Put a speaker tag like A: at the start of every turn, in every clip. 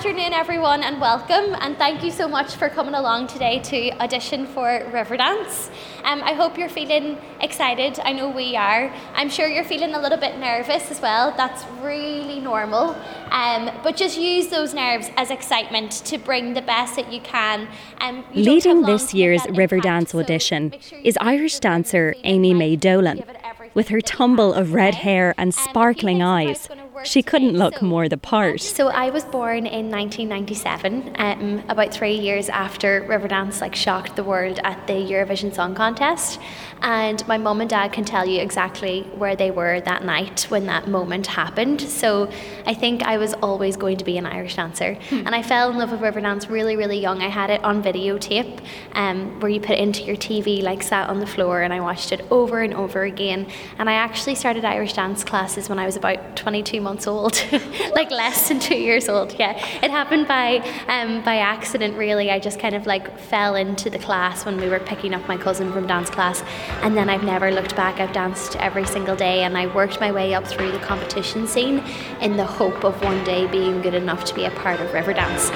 A: afternoon, everyone, and welcome. And thank you so much for coming along today to audition for Riverdance. I hope you're feeling excited. I know we are. I'm sure you're feeling a little bit nervous as well. That's really normal. But just use those nerves as excitement to bring the best that you can.
B: Leading this year's Riverdance audition is Irish dancer Amy May Dolan. With her tumble of red hair and sparkling eyes, she couldn't look more the part.
A: So I was born in 1997, about 3 years after Riverdance shocked the world at the Eurovision Song Contest. And my mum and dad can tell you exactly where they were that night when that moment happened. So I think I was always going to be an Irish dancer. And I fell in love with Riverdance really, really young. I had it on videotape, where you put it into your TV, sat on the floor, and I watched it over and over again. And I actually started Irish dance classes when I was about 22 months old, less than 2 years old. Yeah, it happened by accident, really. I just kind of fell into the class when we were picking up my cousin from dance class, and then I've never looked back. I've danced every single day, and I worked my way up through the competition scene in the hope of one day being good enough to be a part of Riverdance.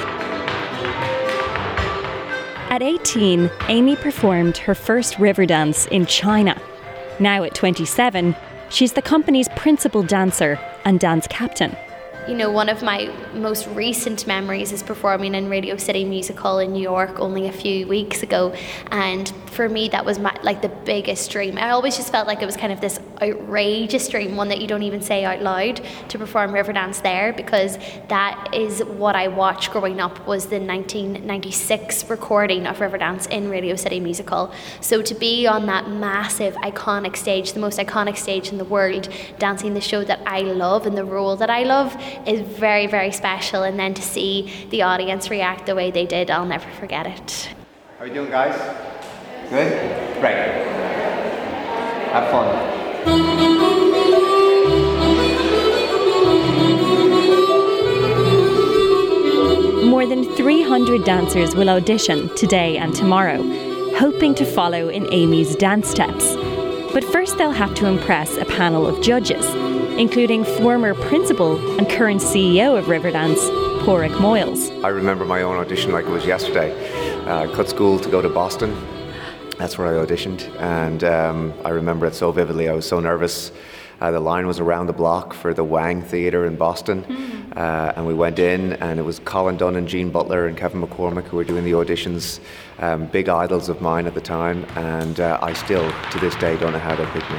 B: At 18, Amy performed her first Riverdance in China. Now at 27, she's the company's principal dancer and dance captain.
A: You know, one of my most recent memories is performing in Radio City Music Hall in New York only a few weeks ago. And for me, that was the biggest dream. I always just felt like it was kind of this outrageous dream, one that you don't even say out loud, to perform Riverdance there, because that is what I watched growing up, was the 1996 recording of Riverdance in Radio City Music Hall. So to be on that massive, iconic stage, the most iconic stage in the world, dancing the show that I love and the role that I love, is very, very special. And then to see the audience react the way they did, I'll never forget it.
C: How are you doing, guys? Good? Great. Have fun.
B: More than 300 dancers will audition today and tomorrow, hoping to follow in Amy's dance steps. But first they'll have to impress a panel of judges, including former principal and current CEO of Riverdance, Pádraig Moyles.
C: I remember my own audition like it was yesterday. I cut school to go to Boston. That's where I auditioned, and I remember it so vividly. I was so nervous. The line was around the block for the Wang Theatre in Boston, and we went in, and it was Colin Dunn and Jean Butler and Kevin McCormick who were doing the auditions, big idols of mine at the time, and I still, to this day, don't know how they picked me.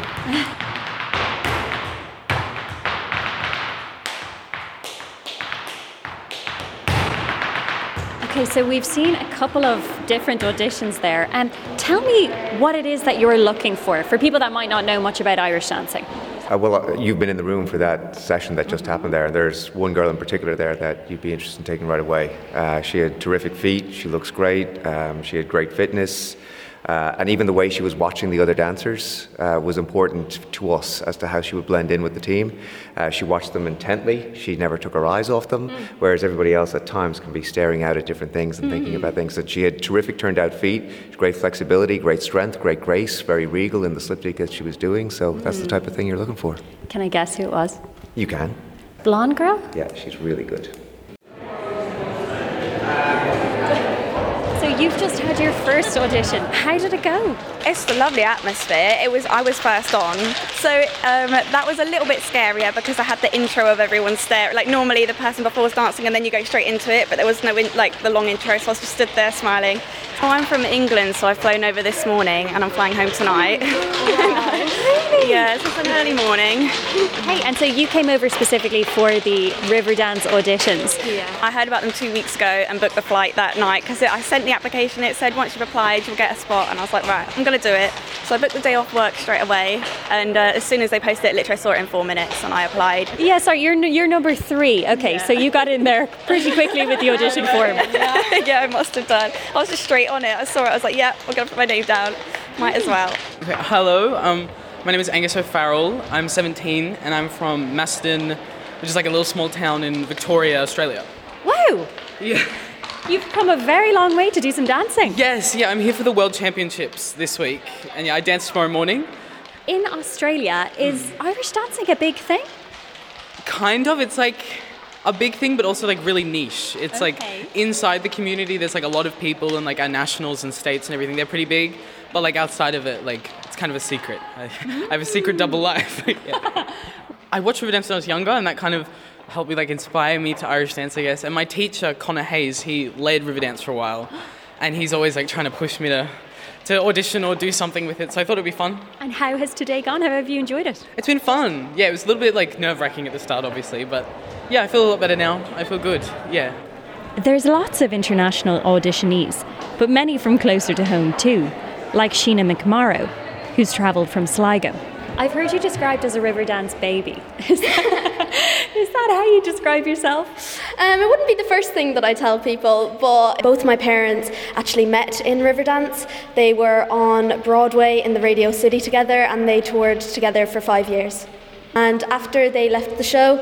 B: Okay, so we've seen a couple of different auditions there. Tell me what it is that you're looking for people that might not know much about Irish dancing.
C: You've been in the room for that session that just happened there. There's one girl in particular there that you'd be interested in taking right away. She had terrific feet, she looks great, she had great fitness, and even the way she was watching the other dancers was important to us as to how she would blend in with the team. She watched them intently, she never took her eyes off them, whereas everybody else at times can be staring out at different things and thinking about things. And she had terrific turned out feet, great flexibility, great strength, great grace, very regal in the slipstych that she was doing, so that's the type of thing you're looking for.
B: Can I guess who it was?
C: You can.
B: Blonde girl?
C: Yeah, she's really good.
B: So you've just had your first audition. How did it go?
D: It's a lovely atmosphere. I was first on, so that was a little bit scarier because I had the intro of everyone staring. Normally the person before was dancing and then you go straight into it, but there was no the long intro, so I was just stood there smiling. So I'm from England, so I've flown over this morning and I'm flying home tonight.
B: Really?
D: Yeah, it's an early morning.
B: Hey, and so you came over specifically for the Riverdance auditions.
D: Yeah. I heard about them 2 weeks ago and booked the flight that night because I sent the application. It said once you've applied you'll get a spot, and I was like, right, I'm going to do it. So I booked the day off work straight away, and as soon as they posted it, literally I saw it in 4 minutes and I applied.
B: Yeah, sorry, you're number 3. Okay, yeah. So you got in there pretty quickly with the audition form.
D: Yeah, I must have done. I was just straight on it. I saw it, I was like, yeah, I'm going to put my name down. Might as well.
E: Okay, hello, my name is Angus O'Farrell. I'm 17 and I'm from Macedon, which is a little small town in Victoria, Australia.
B: Wow!
E: Yeah.
B: You've come a very long way to do some dancing.
E: Yes, yeah, I'm here for the World Championships this week, and yeah, I dance tomorrow morning.
B: In Australia, is Irish dancing a big thing?
E: Kind of, it's a big thing, but also like really niche. It's like inside the community, there's like a lot of people and like our nationals and states and everything. They're pretty big, but like outside of it, like it's kind of a secret. I have a secret double life. Yeah. I watched Riverdance when I was younger, and that kind of helped me like inspire me to Irish dance, I guess. And my teacher, Connor Hayes, he led Riverdance for a while, and he's always like trying to push me to audition or do something with it, so I thought it'd be fun.
B: And how has today gone? How have you enjoyed it?
E: It's been fun. Yeah, it was a little bit like nerve-wracking at the start, obviously, but yeah, I feel a lot better now. I feel good, yeah.
B: There's lots of international auditionees, but many from closer to home too, like Sheena McMorrow, who's travelled from Sligo. I've heard you described as a Riverdance baby. Is that how you describe yourself?
F: It wouldn't be the first thing that I tell people, but both my parents actually met in Riverdance. They were on Broadway in the Radio City together, and they toured together for 5 years. And after they left the show,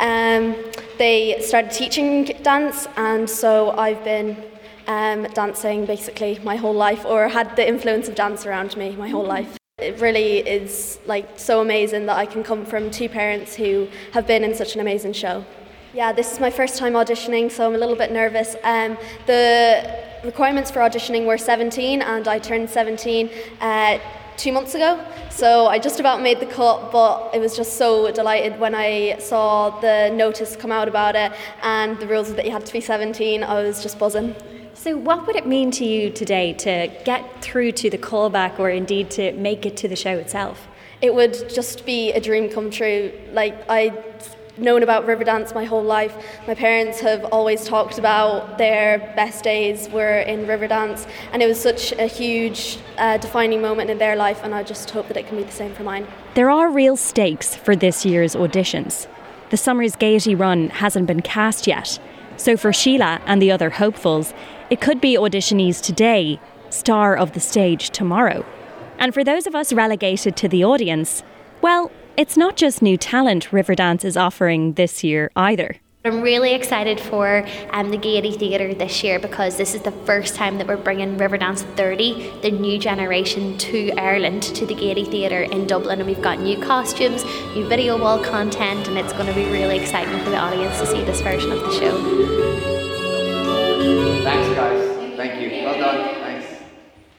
F: they started teaching dance, and so I've been dancing basically my whole life, or had the influence of dance around me my whole life. It really is like so amazing that I can come from two parents who have been in such an amazing show. Yeah, this is my first time auditioning, so I'm a little bit nervous. The requirements for auditioning were 17, and I turned 17 2 months ago, so I just about made the cut, but I was just so delighted when I saw the notice come out about it and the rules that you had to be 17. I was just buzzing.
B: So what would it mean to you today to get through to the callback, or indeed to make it to the show itself?
F: It would just be a dream come true. Like, I'd known about Riverdance my whole life. My parents have always talked about their best days were in Riverdance, and it was such a huge defining moment in their life, and I just hope that it can be the same for mine.
B: There are real stakes for this year's auditions. The summer's Gaiety run hasn't been cast yet, so for Sheila and the other hopefuls, it could be auditionees today, star of the stage tomorrow. And for those of us relegated to the audience, well, it's not just new talent Riverdance is offering this year either.
A: I'm really excited for the Gaiety Theatre this year, because this is the first time that we're bringing Riverdance 30, the new generation, to Ireland, to the Gaiety Theatre in Dublin, and we've got new costumes, new video wall content, and it's going to be really exciting for the audience to see this version of the show.
C: Thanks, guys. Thank you. Well done.